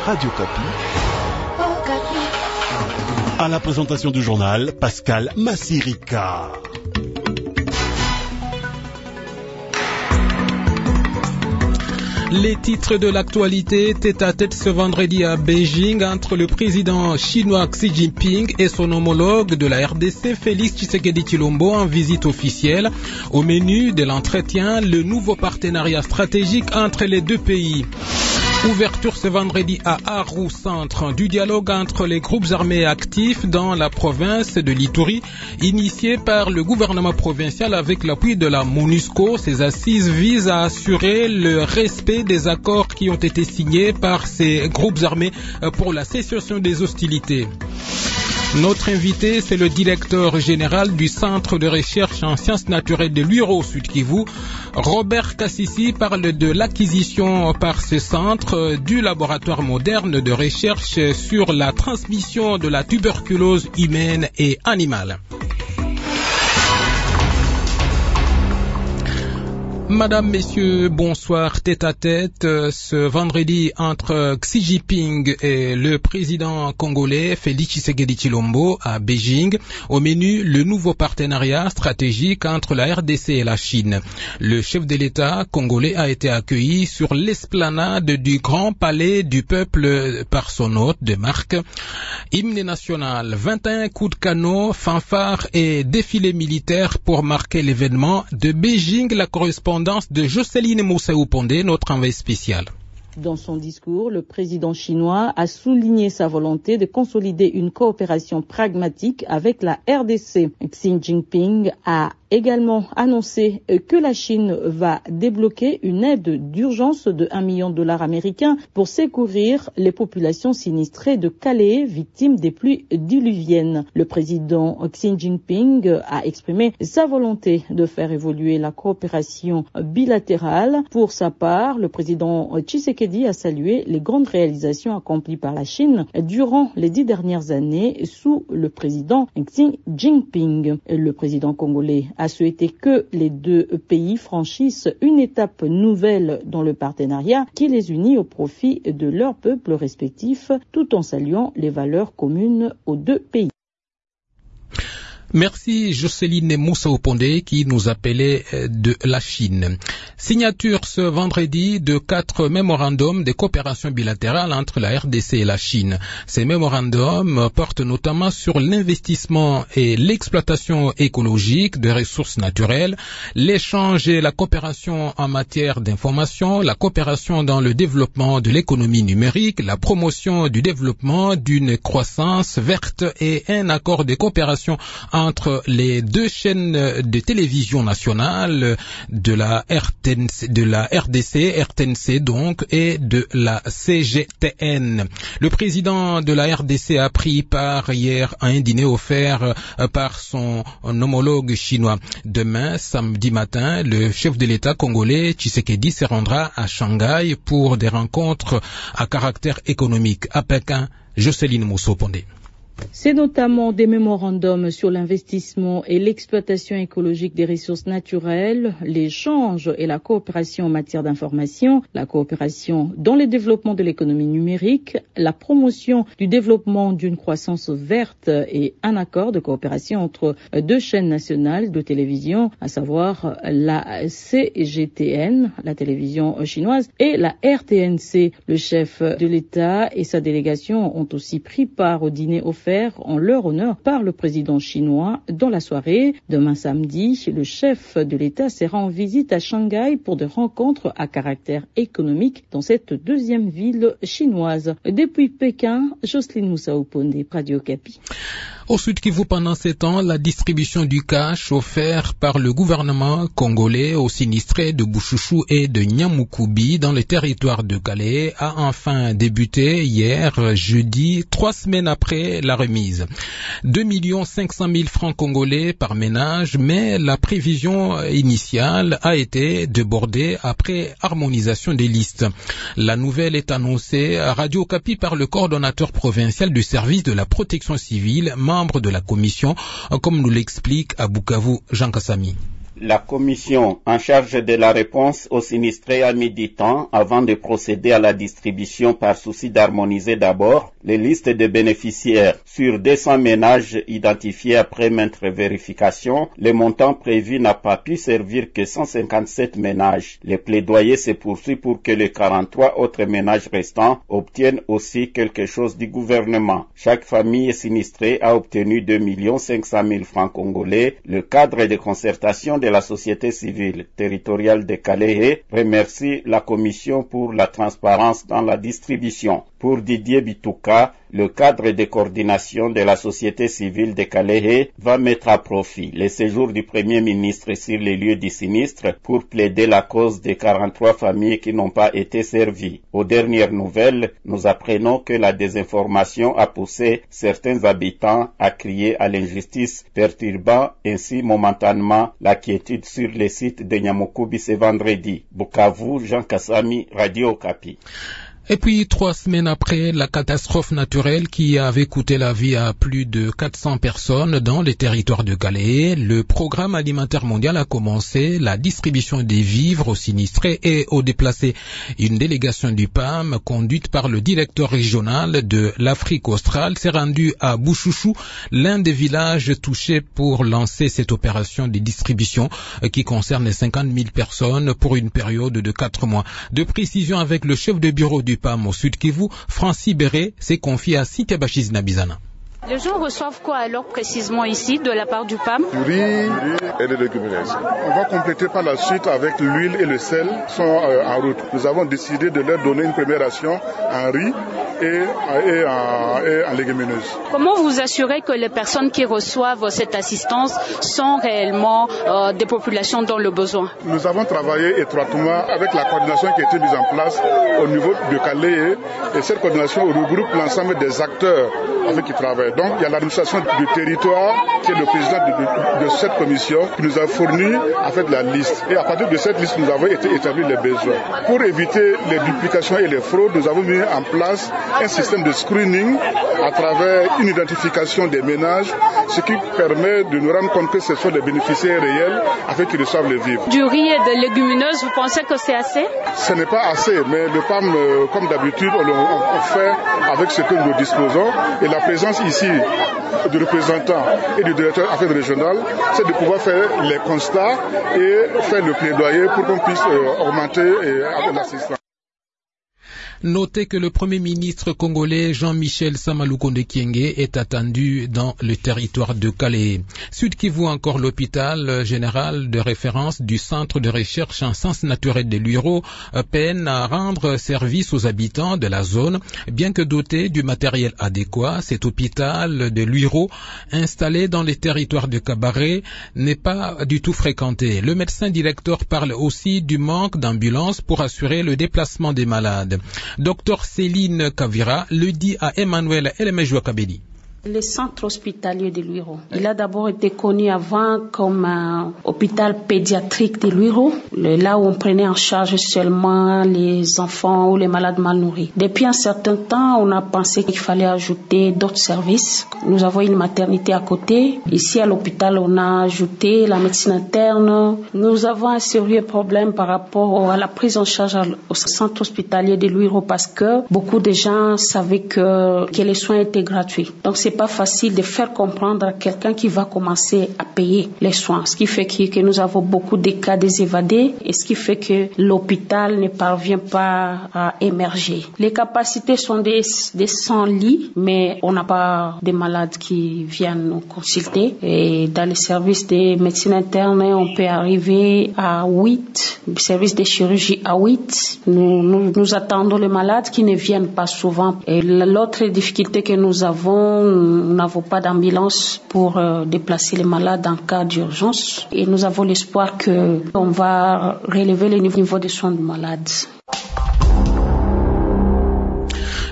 Radio Kapi. À la présentation du journal, Pascal Massirika. Les titres de l'actualité tête-à-tête ce vendredi à Beijing entre le président chinois Xi Jinping et son homologue de la RDC Félix Tshisekedi Tshilombo en visite officielle. Au menu de l'entretien, le nouveau partenariat stratégique entre les deux pays. Ouverture ce vendredi à Aru, centre du dialogue entre les groupes armés actifs dans la province de l'Ituri, initié par le gouvernement provincial avec l'appui de la MONUSCO. Ces assises visent à assurer le respect des accords qui ont été signés par ces groupes armés pour la cessation des hostilités. Notre invité, c'est le directeur général du Centre de recherche en sciences naturelles de l'Uiro Sud Kivu. Robert Kassisi parle de l'acquisition par ce centre du laboratoire moderne de recherche sur la transmission de la tuberculose humaine et animale. Madame, Messieurs, bonsoir. Tête-à-tête ce vendredi entre Xi Jinping et le président congolais Félix Tshisekedi Tshilombo à Beijing. Au menu, le nouveau partenariat stratégique entre la RDC et la Chine. Le chef de l'État congolais a été accueilli sur l'esplanade du Grand Palais du Peuple par son hôte de marque. Hymne national, 21 coups de canon, fanfares et défilés militaires pour marquer l'événement. De Beijing, la correspondance de Jocelyne Moussaoupondé, notre envoyé spécial. Dans son discours, le président chinois a souligné sa volonté de consolider une coopération pragmatique avec la RDC. Xi Jinping a également annoncé que la Chine va débloquer une aide d'urgence de $1 million américains pour secourir les populations sinistrées de Calais, victimes des pluies diluviennes. Le président Xi Jinping a exprimé sa volonté de faire évoluer la coopération bilatérale. Pour sa part, le président Tshisekedi a salué les grandes réalisations accomplies par la Chine durant les 10 dernières années sous le président Xi Jinping. Le président congolais a souhaité que les deux pays franchissent une étape nouvelle dans le partenariat qui les unit au profit de leurs peuples respectifs, tout en saluant les valeurs communes aux deux pays. Merci Jocelyne Moussaoupondé qui nous appelait de la Chine. Signature ce vendredi de 4 mémorandums de coopération bilatérale entre la RDC et la Chine. Ces mémorandums portent notamment sur l'investissement et l'exploitation écologique de ressources naturelles, l'échange et la coopération en matière d'information, la coopération dans le développement de l'économie numérique, la promotion du développement d'une croissance verte et un accord de coopération entre les deux chaînes de télévision nationale de la RDC, RTNC donc, et de la CGTN. Le président de la RDC a pris part hier à un dîner offert par son homologue chinois. Demain, samedi matin, le chef de l'État congolais Tshisekedi se rendra à Shanghai pour des rencontres à caractère économique. À Pékin, Jocelyne Moussaoupondé. C'est notamment des mémorandums sur l'investissement et l'exploitation écologique des ressources naturelles, l'échange et la coopération en matière d'information, la coopération dans le développement de l'économie numérique, la promotion du développement d'une croissance verte et un accord de coopération entre deux chaînes nationales de télévision, à savoir la CGTN, la télévision chinoise, et la RTNC. Le chef de l'État et sa délégation ont aussi pris part au dîner offert en leur honneur par le président chinois dans la soirée. Demain samedi, le chef de l'État sera en visite à Shanghai pour des rencontres à caractère économique dans cette deuxième ville chinoise. Depuis Pékin, Jocelyne Moussaoupondé, Radio Kapi. Au Sud Kivu, pendant ces temps, la distribution du cash offert par le gouvernement congolais aux sinistrés de Bouchouchou et de Nyamoukubi dans le territoire de Calais a enfin débuté hier, jeudi, 3 semaines après la remise. 2 500 000 francs congolais par ménage, mais la prévision initiale a été débordée après harmonisation des listes. La nouvelle est annoncée à Radio Kapi par le coordonnateur provincial du service de la protection civile, membre de la commission, comme nous l'explique à Bukavu Jean Kassami. La commission en charge de la réponse aux sinistrés a mis du temps avant de procéder à la distribution par souci d'harmoniser d'abord les listes de bénéficiaires. Sur 200 ménages identifiés après maintes vérifications, le montant prévu n'a pas pu servir que 157 ménages. Le plaidoyer se poursuit pour que les 43 autres ménages restants obtiennent aussi quelque chose du gouvernement. Chaque famille sinistrée a obtenu 2 500 000 francs congolais. Le cadre de concertation de la société civile territoriale de Kalehe remercie la commission pour la transparence dans la distribution. Pour Didier Bitouka, le cadre de coordination de la société civile de Kalehe va mettre à profit le séjour du Premier ministre sur les lieux du sinistre pour plaider la cause des 43 familles qui n'ont pas été servies. Aux dernières nouvelles, nous apprenons que la désinformation a poussé certains habitants à crier à l'injustice, perturbant ainsi momentanément la quiétude sur les sites de Nyamukubi ce vendredi. Bukavu, Jean Kassami, Radio Okapi. Et puis, 3 semaines après la catastrophe naturelle qui avait coûté la vie à plus de 400 personnes dans les territoires de Kalehe, le programme alimentaire mondial a commencé la distribution des vivres aux sinistrés et aux déplacés. Une délégation du PAM, conduite par le directeur régional de l'Afrique australe, s'est rendue à Bouchouchou, l'un des villages touchés, pour lancer cette opération de distribution qui concerne 50 000 personnes pour une période de 4 mois. De précision avec le chef de bureau du PAM au Sud Kivu, Francis Béré, s'est confié à Cynthia Bachiz Nabizana. Les gens reçoivent quoi alors précisément ici de la part du PAM? Du riz et des légumineuses. On va compléter par la suite avec l'huile et le sel sont en route. Nous avons décidé de leur donner une première ration en riz et en légumineuses. Comment vous assurez que les personnes qui reçoivent cette assistance sont réellement des populations dans le besoin? Nous avons travaillé étroitement avec la coordination qui a été mise en place au niveau de Kalehe, et cette coordination regroupe l'ensemble des acteurs avec qui travaillent. Donc, il y a l'administration du territoire qui est le président de cette commission qui nous a fourni en fait la liste. Et à partir de cette liste, nous avons établi les besoins. Pour éviter les duplications et les fraudes, nous avons mis en place un système de screening à travers une identification des ménages, ce qui permet de nous rendre compte que ce sont des bénéficiaires réels afin qu'ils reçoivent les vivres. Du riz et des légumineuses, vous pensez que c'est assez? Ce n'est pas assez, mais le PAM, comme d'habitude, on fait avec ce que nous disposons. Et la présence ici du représentant et du directeur affaires régionales, c'est de pouvoir faire les constats et faire le plaidoyer pour qu'on puisse augmenter l'assistance. Notez que le Premier ministre congolais Jean-Michel Samalukonde Kyenge est attendu dans le territoire de Kalehe. Sud Kivu encore, l'hôpital général de référence du Centre de recherche en sciences naturelles de Luiro peine à rendre service aux habitants de la zone. Bien que doté du matériel adéquat, cet hôpital de Luiro, installé dans les territoires de Kabaré, n'est pas du tout fréquenté. Le médecin directeur parle aussi du manque d'ambulances pour assurer le déplacement des malades. Docteur Céline Kavira le dit à Emmanuel Elemejwa Kabedi. Le centre hospitalier de Luiro, il a d'abord été connu avant comme un hôpital pédiatrique de Luiro, là où on prenait en charge seulement les enfants ou les malades mal nourris. Depuis un certain temps, on a pensé qu'il fallait ajouter d'autres services. Nous avons une maternité à côté. Ici à l'hôpital, on a ajouté la médecine interne. Nous avons un sérieux problème par rapport à la prise en charge au centre hospitalier de Luiro parce que beaucoup de gens savaient que les soins étaient gratuits. Donc c'est pas facile de faire comprendre à quelqu'un qui va commencer à payer les soins. Ce qui fait que nous avons beaucoup de cas des évadés et ce qui fait que l'hôpital ne parvient pas à émerger. Les capacités sont des 100 lits, mais on n'a pas de malades qui viennent nous consulter. Et dans les services de médecine interne, on peut arriver à 8, le service de chirurgie à 8. Nous attendons les malades qui ne viennent pas souvent. Et l'autre difficulté que nous avons, nous n'avons pas d'ambulance pour déplacer les malades en cas d'urgence. Et nous avons l'espoir qu'on va relever le niveau des soins de malades.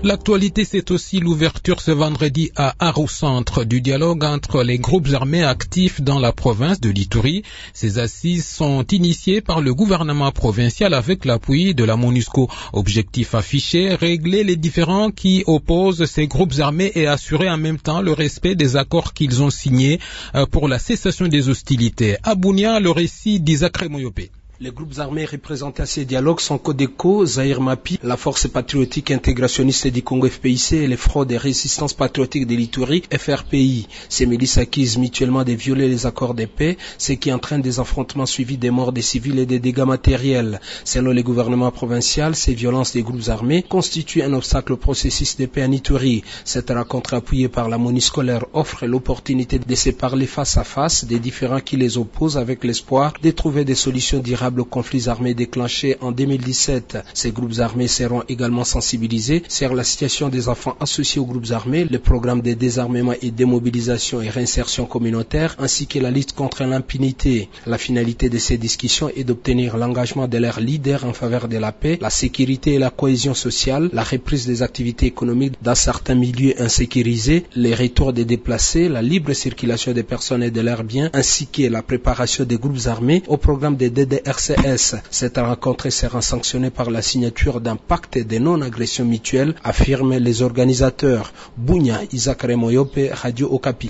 L'actualité, c'est aussi l'ouverture ce vendredi à Aru Centre du dialogue entre les groupes armés actifs dans la province de l'Ituri. Ces assises sont initiées par le gouvernement provincial avec l'appui de la MONUSCO. Objectif affiché, régler les différends qui opposent ces groupes armés et assurer en même temps le respect des accords qu'ils ont signés pour la cessation des hostilités. À Bunia, le récit d'Isaac Remoyopé. Les groupes armés représentés à ces dialogues sont Codeco, Zahir Mapi, la Force patriotique intégrationniste du Congo FPIC et les Fronts de résistance patriotique de l'Ituri FRPI. Ces milices accusent mutuellement de violer les accords de paix, ce qui entraîne des affrontements suivis des morts des civils et des dégâts matériels. Selon le gouvernement provincial, ces violences des groupes armés constituent un obstacle au processus de paix en Ituri. Cette rencontre appuyée par la MONUSCO leur offre l'opportunité de se parler face à face des différends qui les opposent avec l'espoir de trouver des solutions durables aux conflits armés déclenchés en 2017. Ces groupes armés seront également sensibilisés sur la situation des enfants associés aux groupes armés, le programme de désarmement et démobilisation et réinsertion communautaire, ainsi que la lutte contre l'impunité. La finalité de ces discussions est d'obtenir l'engagement de leurs leaders en faveur de la paix, la sécurité et la cohésion sociale, la reprise des activités économiques dans certains milieux insécurisés, les retours des déplacés, la libre circulation des personnes et de leurs biens, ainsi que la préparation des groupes armés au programme de DDRCS. Cette rencontre sera sanctionnée par la signature d'un pacte de non-agression mutuelle, affirment les organisateurs. Bunia, Isaac Remoyope, Radio Okapi.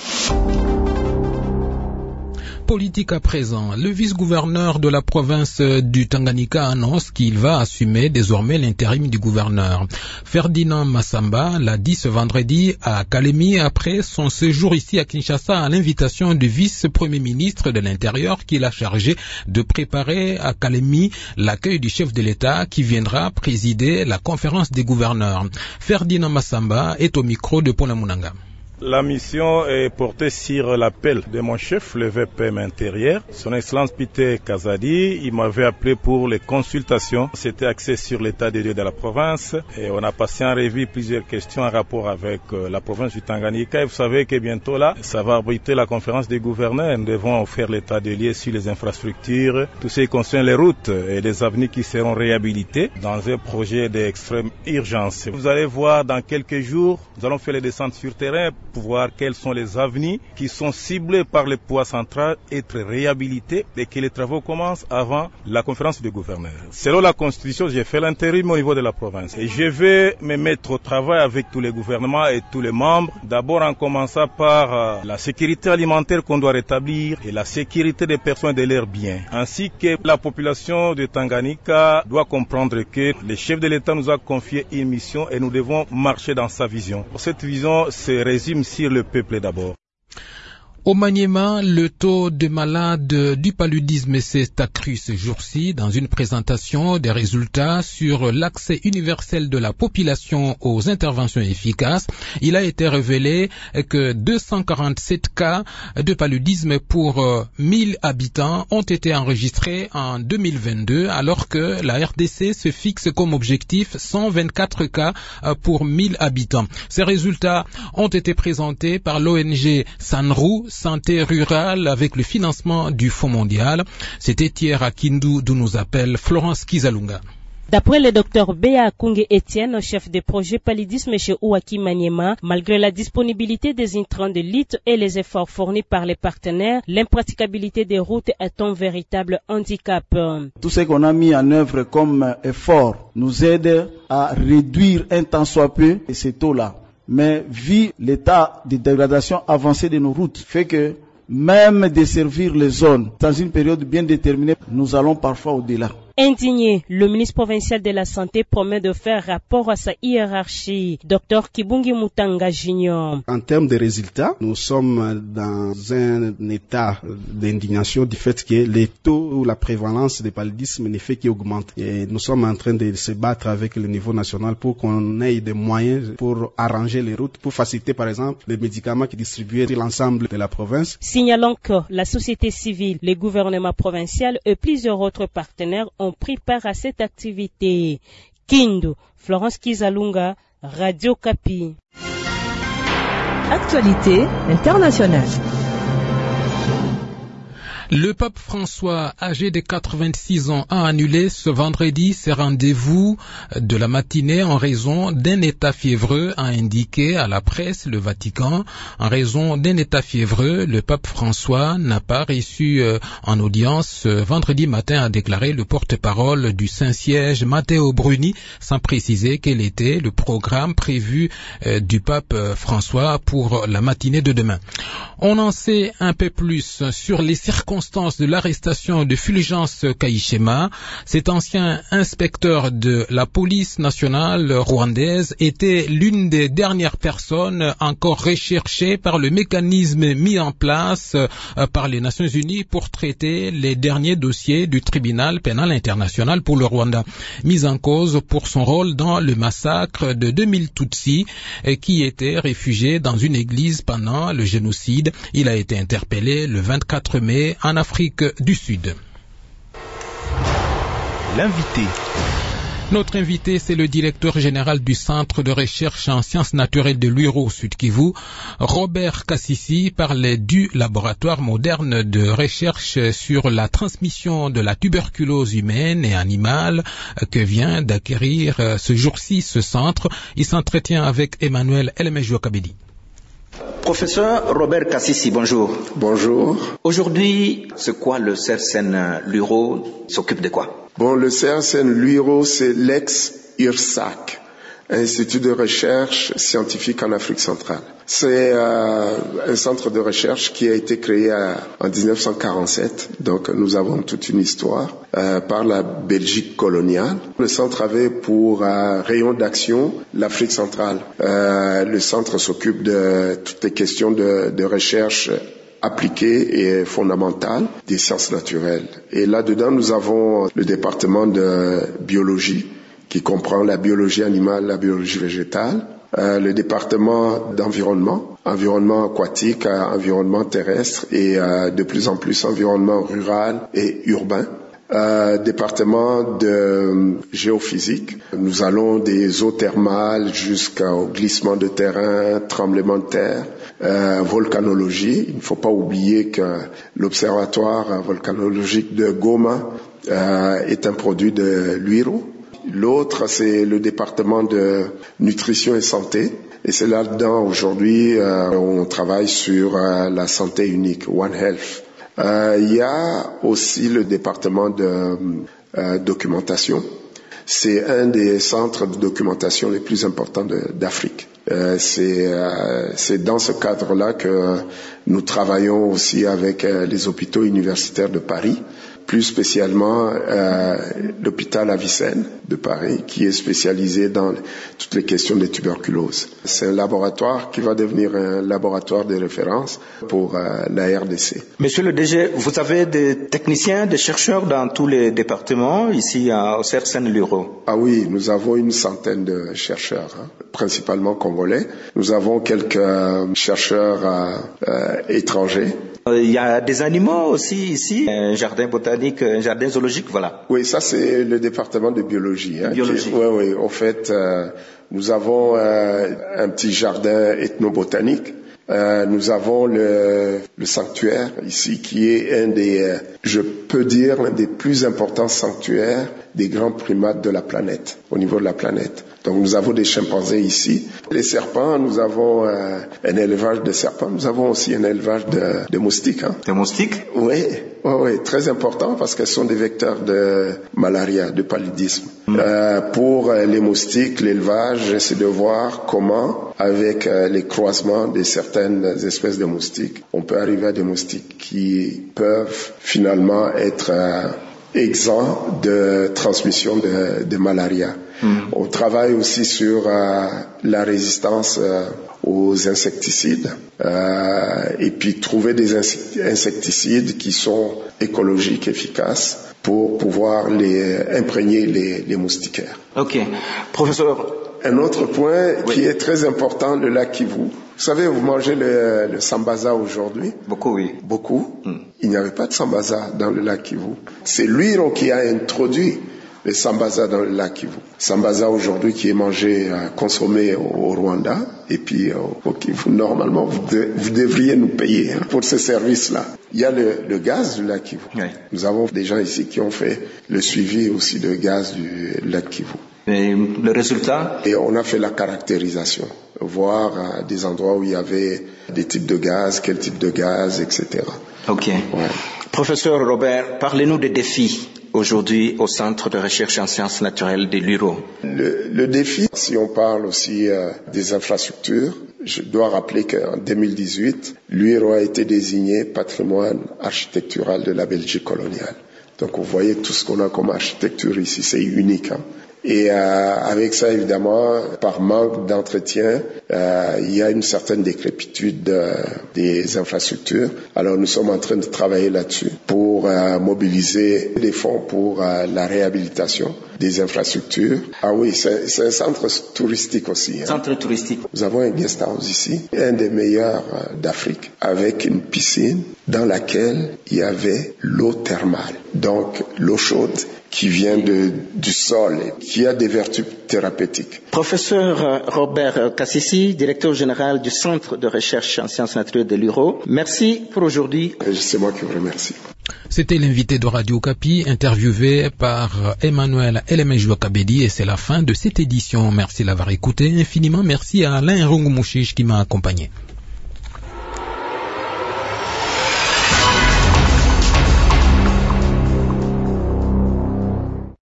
Politique à présent, le vice-gouverneur de la province du Tanganyika annonce qu'il va assumer désormais l'intérim du gouverneur. Ferdinand Massamba l'a dit ce vendredi à Kalemi après son séjour ici à Kinshasa à l'invitation du vice-premier ministre de l'Intérieur qui l'a chargé de préparer à Kalemi l'accueil du chef de l'État qui viendra présider la conférence des gouverneurs. Ferdinand Massamba est au micro de Pona Munanga. La mission est portée sur l'appel de mon chef, le VPM intérieur, son Excellence Peter Kazadi. Il m'avait appelé pour les consultations. C'était axé sur l'état des lieux de la province et on a passé en revue plusieurs questions en rapport avec la province du Tanganyika. Et vous savez que bientôt là, ça va abriter la conférence des gouverneurs. Nous devons faire l'état des lieux sur les infrastructures, tout ce qui concerne les routes et les avenues qui seront réhabilitées dans un projet d'extrême urgence. Vous allez voir dans quelques jours, nous allons faire les descentes sur terrain pour voir quelles sont les avenues qui sont ciblées par le pouvoir central, être réhabilitées et que les travaux commencent avant la conférence des gouverneurs. Selon la Constitution, j'ai fait l'intérim au niveau de la province et je vais me mettre au travail avec tous les gouvernements et tous les membres, d'abord en commençant par la sécurité alimentaire qu'on doit rétablir et la sécurité des personnes et de leurs biens, ainsi que la population de Tanganyika doit comprendre que le chef de l'État nous a confié une mission et nous devons marcher dans sa vision. Cette vision se résume sur le peuple d'abord. Au Maniema, le taux de malades du paludisme s'est accru ce jour-ci dans une présentation des résultats sur l'accès universel de la population aux interventions efficaces. Il a été révélé que 247 cas de paludisme pour 1000 habitants ont été enregistrés en 2022, alors que la RDC se fixe comme objectif 124 cas pour 1000 habitants. Ces résultats ont été présentés par l'ONG Sanru, Santé rurale, avec le financement du Fonds mondial. C'était hier à Kindu, d'où nous appelle Florence Kizalunga. D'après le docteur Béa Kungé Etienne, chef de projet paludisme chez Ouaki Maniema, malgré la disponibilité des intrants de lutte et les efforts fournis par les partenaires, l'impraticabilité des routes est un véritable handicap. Tout ce qu'on a mis en œuvre comme effort nous aide à réduire un tant soit peu ces taux-là. Mais vu l'état de dégradation avancée de nos routes, fait que même desservir les zones dans une période bien déterminée, nous allons parfois au-delà. Indigné, le ministre provincial de la Santé promet de faire rapport à sa hiérarchie. Dr Kibungi Mutanga Junior. En termes de résultats, nous sommes dans un état d'indignation du fait que les taux ou la prévalence du paludisme ne fait qu'augmenter. Et nous sommes en train de se battre avec le niveau national pour qu'on ait des moyens pour arranger les routes, pour faciliter par exemple les médicaments qui distribuent sur l'ensemble de la province. Signalons que la société civile, le gouvernement provincial et plusieurs autres partenaires ont pris part à cette activité. Kindu, Florence Kizalunga, Radio Kapi. Actualité internationale. Le pape François, âgé de 86 ans, a annulé ce vendredi ses rendez-vous de la matinée en raison d'un état fiévreux, a indiqué à la presse le Vatican. En raison d'un état fiévreux, le pape François n'a pas reçu en audience ce vendredi matin, a déclaré le porte-parole du Saint-Siège Matteo Bruni, sans préciser quel était le programme prévu du pape François pour la matinée de demain. On en sait un peu plus sur les circonstances de l'arrestation de Fulgence Kayishema. Cet ancien inspecteur de la police nationale rwandaise était l'une des dernières personnes encore recherchées par le mécanisme mis en place par les Nations Unies pour traiter les derniers dossiers du tribunal pénal international pour le Rwanda, mis en cause pour son rôle dans le massacre de 2000 Tutsis qui étaient réfugiés dans une église pendant le génocide. Il a été interpellé le 24 mai en Afrique du Sud. L'invité. Notre invité, c'est le directeur général du Centre de recherche en sciences naturelles de l'Uiro Sud Kivu, Robert Kassisi, parlait du laboratoire moderne de recherche sur la transmission de la tuberculose humaine et animale que vient d'acquérir ce jour-ci ce centre. Il s'entretient avec Emmanuel Elmejo-Kabedi. Professeur Robert Kassisi, bonjour. Bonjour. Aujourd'hui, c'est quoi le CERSEN L'Uiro s'occupe de quoi? Bon, le CERSEN L'Uiro, c'est l'ex-IRSAC, Institut de recherche scientifique en Afrique centrale. C'est un centre de recherche qui a été créé en 1947, donc nous avons toute une histoire, par la Belgique coloniale. Le centre avait pour rayon d'action l'Afrique centrale. Le centre s'occupe de toutes les questions de recherche appliquée et fondamentale des sciences naturelles. Et là-dedans, nous avons le département de biologie, qui comprend la biologie animale, la biologie végétale, le département d'environnement, environnement aquatique, environnement terrestre et de plus en plus environnement rural et urbain. Département de géophysique. Nous allons des eaux thermales jusqu'au glissement de terrain, tremblement de terre, volcanologie. Il ne faut pas oublier que l'observatoire volcanologique de Goma est un produit de l'Uiro. L'autre, c'est le département de nutrition et santé. Et c'est là-dedans, aujourd'hui, on travaille sur la santé unique, One Health. Il y a aussi le département de documentation. C'est un des centres de documentation les plus importants d'Afrique. C'est dans ce cadre-là que nous travaillons aussi avec les hôpitaux universitaires de Paris, plus spécialement l'hôpital Avicenne de Paris, qui est spécialisé dans toutes les questions de tuberculose. C'est un laboratoire qui va devenir un laboratoire de référence pour la RDC. Monsieur le DG, vous avez des techniciens, des chercheurs dans tous les départements ici au CERSEN L'Uiro? Ah oui, nous avons une centaine de chercheurs, principalement congolais. Nous avons quelques chercheurs étrangers. Il y a des animaux aussi ici, un jardin botanique, un jardin zoologique, voilà. Oui, ça c'est le département de biologie. Biologie. Oui. En fait, nous avons un petit jardin ethnobotanique. Nous avons le sanctuaire ici qui est un des, je peux dire, l'un des plus importants sanctuaires des grands primates de la planète, au niveau de la planète. Donc nous avons des chimpanzés ici. Les serpents, nous avons un élevage de serpents. Nous avons aussi un élevage de moustiques. Des moustiques? Oui, très important parce qu'elles sont des vecteurs de malaria, de paludisme. Pour les moustiques, l'élevage, c'est de voir comment, avec les croisements de certaines espèces de moustiques, on peut arriver à des moustiques qui peuvent finalement être exempts de transmission de malaria. On travaille aussi sur la résistance aux insecticides et puis trouver des insecticides qui sont écologiques, efficaces pour pouvoir imprégner les moustiquaires. Ok. Professeur. Un autre point qui est très important, le lac Kivu. Vous savez, vous mangez le sambaza aujourd'hui? Beaucoup, oui. Beaucoup. Il n'y avait pas de sambaza dans le lac Kivu. C'est l'Uiro qui a introduit le sambaza dans le lac Kivu. Sambaza aujourd'hui qui est mangé, consommé au Rwanda, et puis au Kivu. Normalement, vous devriez nous payer pour ce service-là. Il y a le gaz du lac Kivu. Oui. Nous avons des gens ici qui ont fait le suivi aussi de gaz du lac Kivu. Et le résultat? Et on a fait la caractérisation, voir des endroits où il y avait des types de gaz, quel type de gaz, etc. Ok. Ouais. Professeur Robert, parlez-nous des défis aujourd'hui au Centre de recherche en sciences naturelles de l'UIRO. Le défi, si on parle aussi des infrastructures, je dois rappeler qu'en 2018, l'UIRO a été désigné patrimoine architectural de la Belgique coloniale. Donc vous voyez tout ce qu'on a comme architecture ici, c'est unique. Et avec ça, évidemment, par manque d'entretien, il y a une certaine décrépitude des infrastructures. Alors nous sommes en train de travailler là-dessus pour mobiliser des fonds pour la réhabilitation des infrastructures. Ah oui, c'est un centre touristique aussi. Centre touristique. Nous avons un guest house ici, un des meilleurs d'Afrique, avec une piscine dans laquelle il y avait l'eau thermale. Donc l'eau chaude qui vient du sol et qui a des vertus thérapeutiques. Professeur Robert Kassisi, directeur général du Centre de recherche en sciences naturelles de l'UIRO, merci pour aujourd'hui. C'est moi qui vous remercie. C'était l'invité de Radio Okapi, interviewé par Emmanuel Elemejoua Kabedi, et c'est la fin de cette édition. Merci de l'avoir écouté. Infiniment merci à Alain Rungumouchiche qui m'a accompagné.